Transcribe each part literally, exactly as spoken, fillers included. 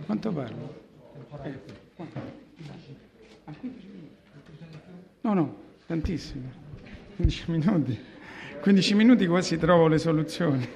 Quanto parlo? Eh, no, no, tantissimo. quindici minuti. quindici minuti quasi trovo le soluzioni.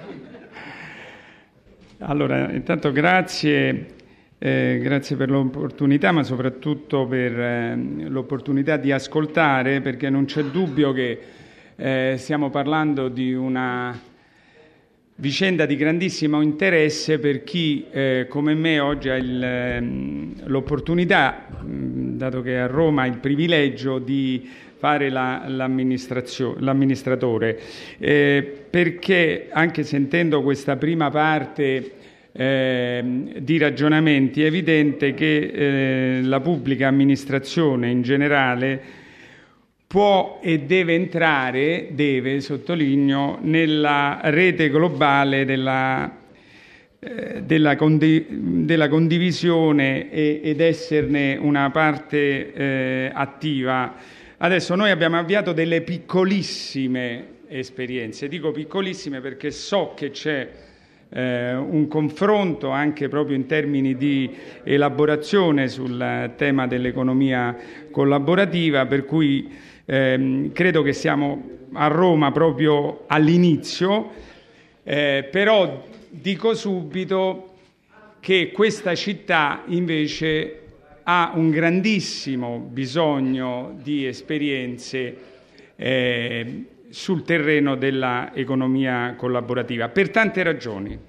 Allora, intanto grazie, eh, grazie per l'opportunità, ma soprattutto per eh, l'opportunità di ascoltare, perché non c'è dubbio che eh, stiamo parlando di una vicenda di grandissimo interesse per chi, eh, come me, oggi ha il, l'opportunità, mh, dato che a Roma ha il privilegio di fare la, l'amministratore, eh, perché anche sentendo questa prima parte eh, di ragionamenti è evidente che eh, la pubblica amministrazione in generale può e deve entrare, deve, sottolineo, nella rete globale della, eh, della, condi- della condivisione e, ed esserne una parte eh, attiva. Adesso noi abbiamo avviato delle piccolissime esperienze, dico piccolissime perché so che c'è eh, un confronto anche proprio in termini di elaborazione sul tema dell'economia collaborativa, per cui Eh, credo che siamo a Roma proprio all'inizio, eh, però dico subito che questa città invece ha un grandissimo bisogno di esperienze eh, sul terreno dell'economia collaborativa, per tante ragioni.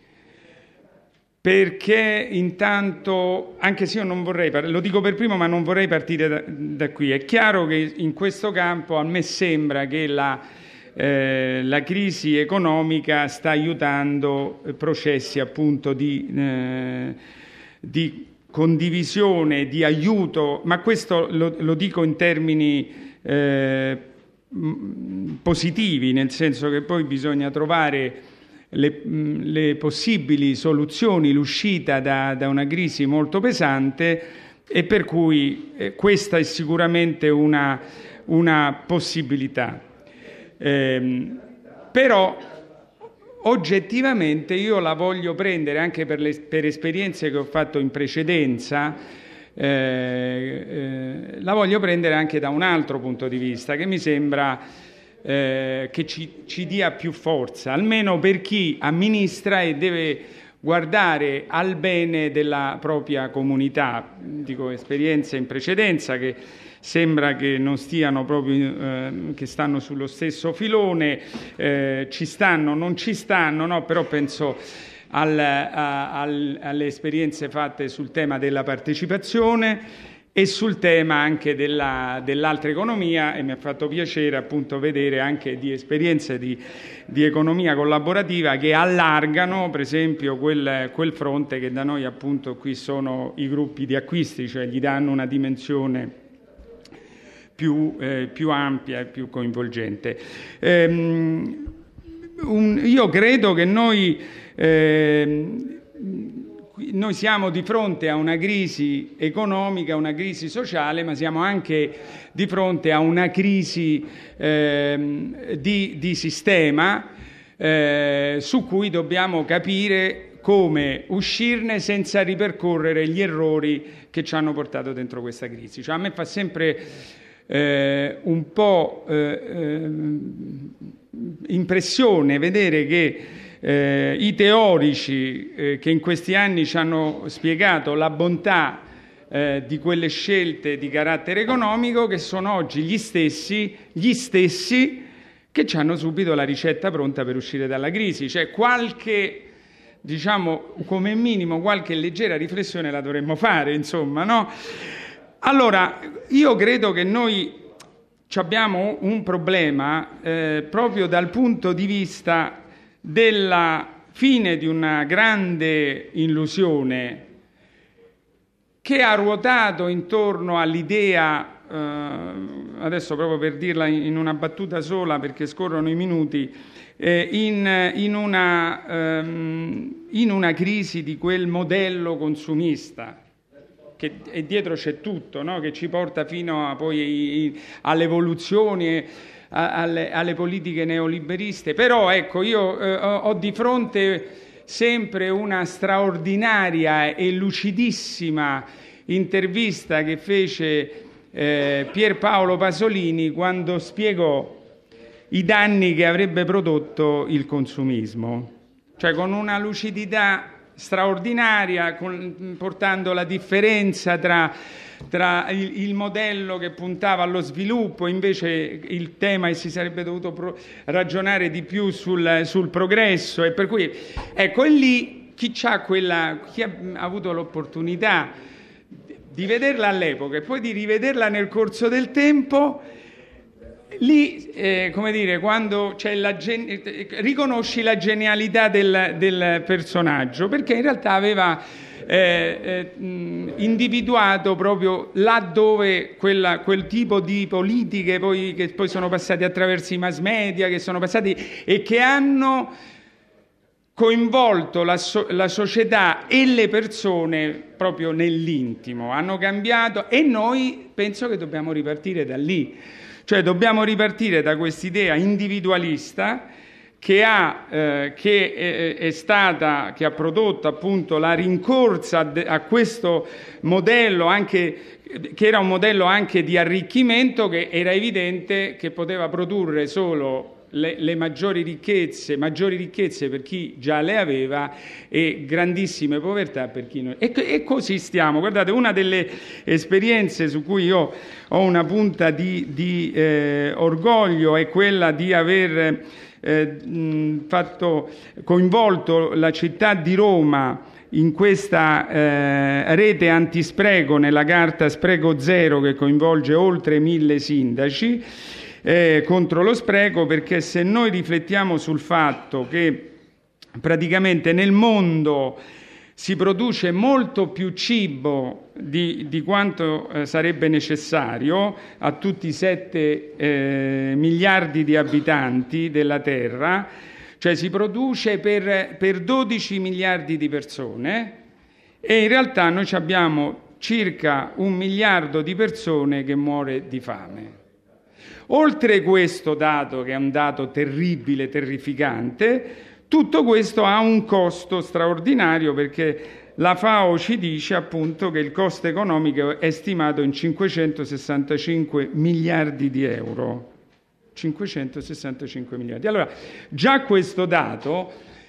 Perché intanto, anche se io non vorrei, lo dico per primo, ma non vorrei partire da, da qui, è chiaro che in questo campo a me sembra che la, eh, la crisi economica sta aiutando processi appunto di, eh, di condivisione, di aiuto, ma questo lo, lo dico in termini eh, positivi, nel senso che poi bisogna trovare Le, le possibili soluzioni, l'uscita da, da una crisi molto pesante, e per cui eh, questa è sicuramente una, una possibilità. Eh, però oggettivamente io la voglio prendere anche per, le, per esperienze che ho fatto in precedenza, eh, eh, la voglio prendere anche da un altro punto di vista che mi sembra Eh, che ci, ci dia più forza, almeno per chi amministra e deve guardare al bene della propria comunità. Dico esperienze in precedenza che sembra che non stiano proprio, eh, che stanno sullo stesso filone, eh, ci stanno, non ci stanno, no? Però penso al, a, al, alle esperienze fatte sul tema della partecipazione e sul tema anche della, dell'altra economia, e mi ha fatto piacere appunto vedere anche di esperienze di, di economia collaborativa che allargano per esempio quel, quel fronte che da noi appunto qui sono i gruppi di acquisti, cioè gli danno una dimensione più, eh, più ampia e più coinvolgente. Ehm, un, io credo che noi... Eh, Noi siamo di fronte a una crisi economica, una crisi sociale, ma siamo anche di fronte a una crisi eh, di, di sistema eh, su cui dobbiamo capire come uscirne senza ripercorrere gli errori che ci hanno portato dentro questa crisi. Cioè, a me fa sempre eh, un po' eh, eh, impressione vedere che Eh, i teorici eh, che in questi anni ci hanno spiegato la bontà eh, di quelle scelte di carattere economico, che sono oggi gli stessi, gli stessi che ci hanno subito la ricetta pronta per uscire dalla crisi. Cioè qualche, diciamo, come minimo qualche leggera riflessione la dovremmo fare, insomma, no? Allora, io credo che noi abbiamo un problema eh, proprio dal punto di vista della fine di una grande illusione che ha ruotato intorno all'idea, eh, adesso proprio per dirla in una battuta sola perché scorrono i minuti, eh, in, in, una, ehm, in una crisi di quel modello consumista, che e dietro c'è tutto, no? Che ci porta fino a poi alle evoluzioni, Alle, alle politiche neoliberiste. Però ecco, io eh, ho di fronte sempre una straordinaria e lucidissima intervista che fece eh, Pierpaolo Pasolini quando spiegò i danni che avrebbe prodotto il consumismo, cioè con una lucidità straordinaria, con, portando la differenza tra, tra il, il modello che puntava allo sviluppo, invece il tema e si sarebbe dovuto pro, ragionare di più sul, sul progresso, e per cui ecco, e lì chi, c'ha quella, chi ha avuto l'opportunità di vederla all'epoca e poi di rivederla nel corso del tempo, lì, eh, come dire, quando c'è la gen- riconosci la genialità del, del personaggio, perché in realtà aveva eh, eh, individuato proprio laddove quella, quel tipo di politiche poi, che poi sono passate attraverso i mass media, che sono passati e che hanno coinvolto la, so- la società e le persone proprio nell'intimo, hanno cambiato, e noi penso che dobbiamo ripartire da lì. Cioè dobbiamo ripartire da quest'idea individualista che ha, eh, che è, è stata, che ha prodotto appunto la rincorsa de, a questo modello, anche, che era un modello anche di arricchimento, che era evidente che poteva produrre solo le, le maggiori ricchezze, maggiori ricchezze per chi già le aveva e grandissime povertà per chi non. E, e così stiamo. Guardate, una delle esperienze su cui io ho una punta di, di eh, orgoglio è quella di aver eh, mh, fatto, coinvolto la città di Roma in questa eh, rete antispreco, nella carta Spreco Zero, che coinvolge oltre mille sindaci eh, contro lo spreco, perché se noi riflettiamo sul fatto che praticamente nel mondo si produce molto più cibo di, di quanto eh, sarebbe necessario a tutti i sette eh, miliardi di abitanti della Terra, cioè si produce per, per dodici miliardi di persone, e in realtà noi abbiamo circa un miliardo di persone che muore di fame. Oltre questo dato, che è un dato terribile, terrificante, tutto questo ha un costo straordinario, perché la FAO ci dice appunto che il costo economico è stimato in cinquecentosessantacinque miliardi di euro. cinquecentosessantacinque miliardi. Allora, già questo dato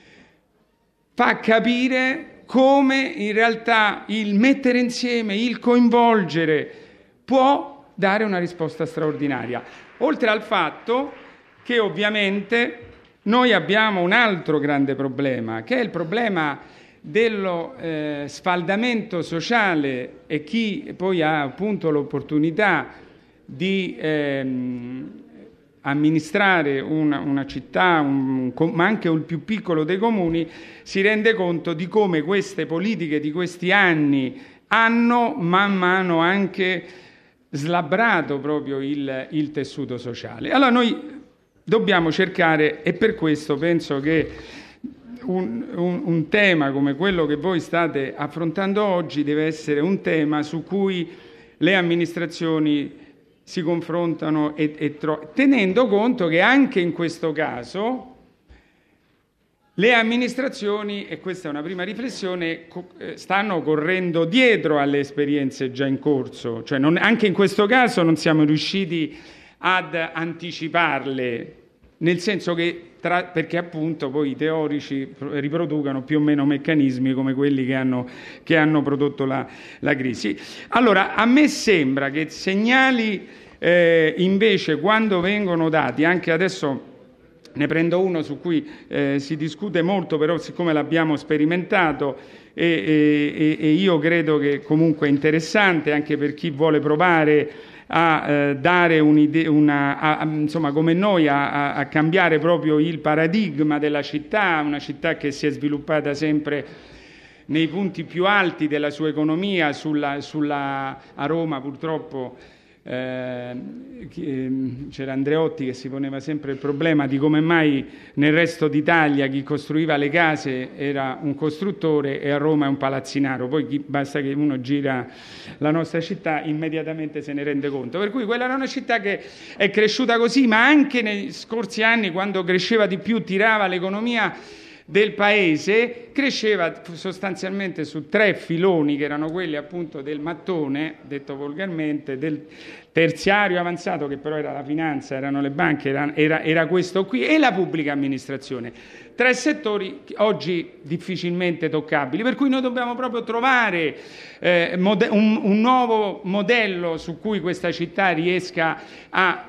fa capire come in realtà il mettere insieme, il coinvolgere può dare una risposta straordinaria. Oltre al fatto che ovviamente noi abbiamo un altro grande problema, che è il problema dello eh, sfaldamento sociale, e chi poi ha appunto l'opportunità di ehm, amministrare una, una città, un, ma anche il più piccolo dei comuni, si rende conto di come queste politiche di questi anni hanno man mano anche slabbrato proprio il, il tessuto sociale. Allora noi dobbiamo cercare, e per questo penso che un, un, un tema come quello che voi state affrontando oggi deve essere un tema su cui le amministrazioni si confrontano, e, e tro- tenendo conto che anche in questo caso le amministrazioni, e questa è una prima riflessione, co- stanno correndo dietro alle esperienze già in corso, cioè non, anche in questo caso non siamo riusciti ad anticiparle, nel senso che, tra, perché appunto poi i teorici riproducono più o meno meccanismi come quelli che hanno, che hanno prodotto la, la crisi. Allora, a me sembra che segnali eh, invece, quando vengono dati, anche adesso ne prendo uno su cui eh, si discute molto, però siccome l'abbiamo sperimentato e, e, e io credo che comunque è interessante anche per chi vuole provare a eh, dare un'idea, una, a, a, insomma come noi, a, a cambiare proprio il paradigma della città, una città che si è sviluppata sempre nei punti più alti della sua economia, sulla, sulla, a Roma purtroppo eh, c'era Andreotti che si poneva sempre il problema di come mai nel resto d'Italia chi costruiva le case era un costruttore e a Roma è un palazzinaro, poi chi, basta che uno gira la nostra città immediatamente se ne rende conto, per cui quella era una città che è cresciuta così, ma anche nei scorsi anni, quando cresceva di più, tirava l'economia del paese cresceva sostanzialmente su tre filoni, che erano quelli appunto del mattone, detto volgarmente, del terziario avanzato, che però era la finanza, erano le banche, era, era, era questo qui, e la pubblica amministrazione. Tre settori oggi difficilmente toccabili, per cui noi dobbiamo proprio trovare eh, mode- un, un nuovo modello su cui questa città riesca a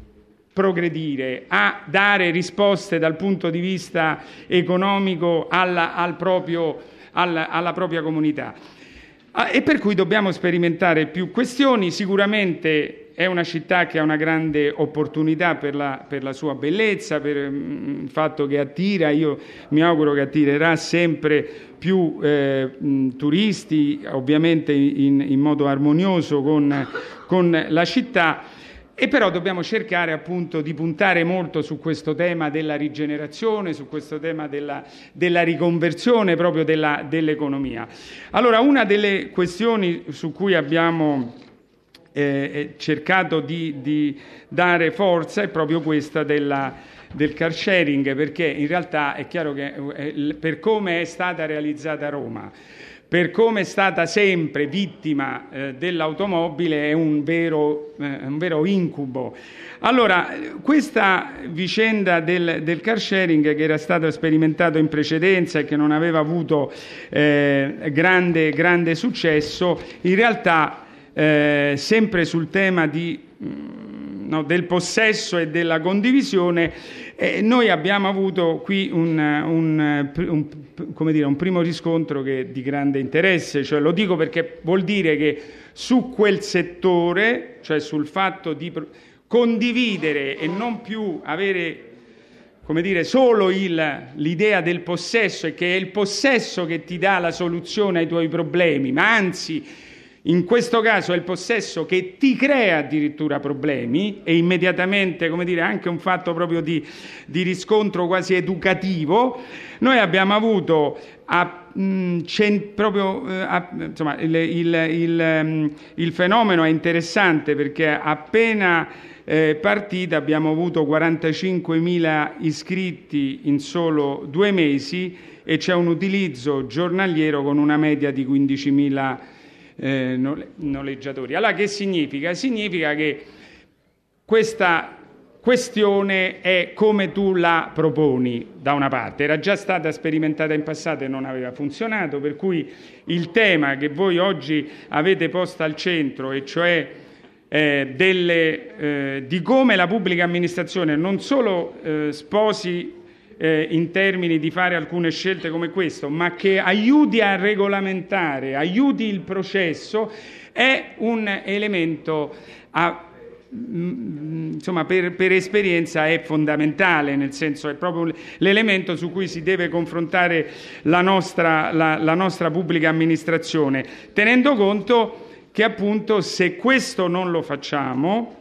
progredire, a dare risposte dal punto di vista economico alla, al proprio, alla, alla propria comunità. E per cui dobbiamo sperimentare più questioni. Sicuramente è una città che ha una grande opportunità per la, per la sua bellezza, per il fatto che attira, io mi auguro che attirerà sempre più eh, turisti, ovviamente in, in modo armonioso con, con la città. E però dobbiamo cercare appunto di puntare molto su questo tema della rigenerazione, su questo tema della, della riconversione proprio della, dell'economia. Allora, una delle questioni su cui abbiamo eh, cercato di, di dare forza è proprio questa della, del car sharing, perché in realtà è chiaro che eh, per come è stata realizzata Roma, per come è stata sempre vittima eh, dell'automobile, è un vero, eh, un vero incubo. Allora, questa vicenda del, del car sharing, che era stato sperimentato in precedenza e che non aveva avuto eh, grande, grande successo, in realtà eh, sempre sul tema di, no, del possesso e della condivisione, eh, noi abbiamo avuto qui un, un, un, come dire, un primo riscontro che di grande interesse, cioè lo dico perché vuol dire che su quel settore, cioè sul fatto di condividere e non più avere, come dire, solo il, l'idea del possesso, e che è il possesso che ti dà la soluzione ai tuoi problemi, ma anzi in questo caso è il possesso che ti crea addirittura problemi, e immediatamente, come dire, anche un fatto proprio di, di riscontro quasi educativo. Noi abbiamo avuto a, mh, cent, proprio, eh, a, insomma, il, il, il, um, il fenomeno è interessante perché appena eh, partita abbiamo avuto quarantacinquemila iscritti in solo due mesi e c'è un utilizzo giornaliero con una media di quindicimila Eh, noleggiatori. Allora, che significa? Significa che questa questione è come tu la proponi. Da una parte era già stata sperimentata in passato e non aveva funzionato, per cui il tema che voi oggi avete posto al centro, e cioè eh, delle, eh, di come la pubblica amministrazione non solo eh, sposi Eh, in termini di fare alcune scelte come questo, ma che aiuti a regolamentare, aiuti il processo, è un elemento, a, mh, insomma, per, per esperienza è fondamentale, nel senso è proprio l'elemento su cui si deve confrontare la nostra, la, la nostra pubblica amministrazione, tenendo conto che appunto se questo non lo facciamo,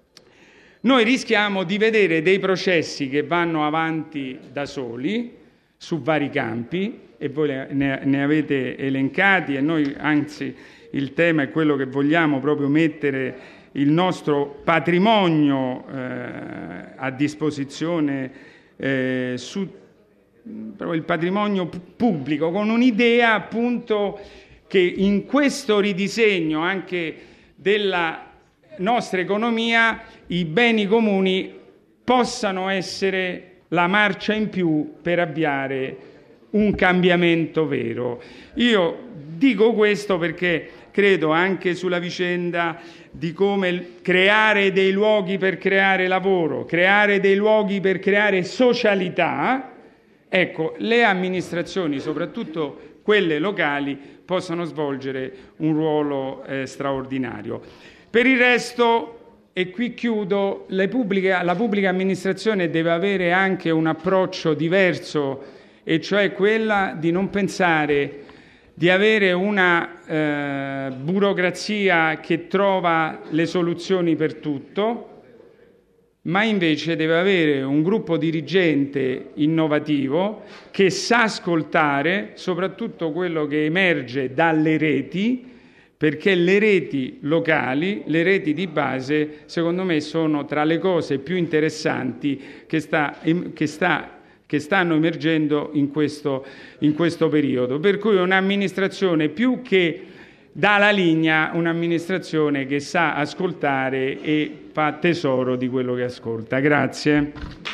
noi rischiamo di vedere dei processi che vanno avanti da soli su vari campi, e voi ne, ne avete elencati, e noi anzi il tema è quello che vogliamo proprio mettere il nostro patrimonio eh, a disposizione, eh, su proprio il patrimonio pubblico, con un'idea appunto che in questo ridisegno anche della nostra economia i beni comuni possano essere la marcia in più per avviare un cambiamento vero. Io dico questo perché credo anche sulla vicenda di come creare dei luoghi per creare lavoro, creare dei luoghi per creare socialità, ecco, le amministrazioni, soprattutto quelle locali, possono svolgere un ruolo eh, straordinario. Per il resto, e qui chiudo, le pubbliche, la pubblica amministrazione deve avere anche un approccio diverso, e cioè quella di non pensare di avere una eh, burocrazia che trova le soluzioni per tutto, ma invece deve avere un gruppo dirigente innovativo che sa ascoltare soprattutto quello che emerge dalle reti, perché le reti locali, le reti di base, secondo me sono tra le cose più interessanti che sta, che sta che stanno emergendo in questo, in questo periodo. Per cui un'amministrazione più che dà la linea, un'amministrazione che sa ascoltare e fa tesoro di quello che ascolta. Grazie.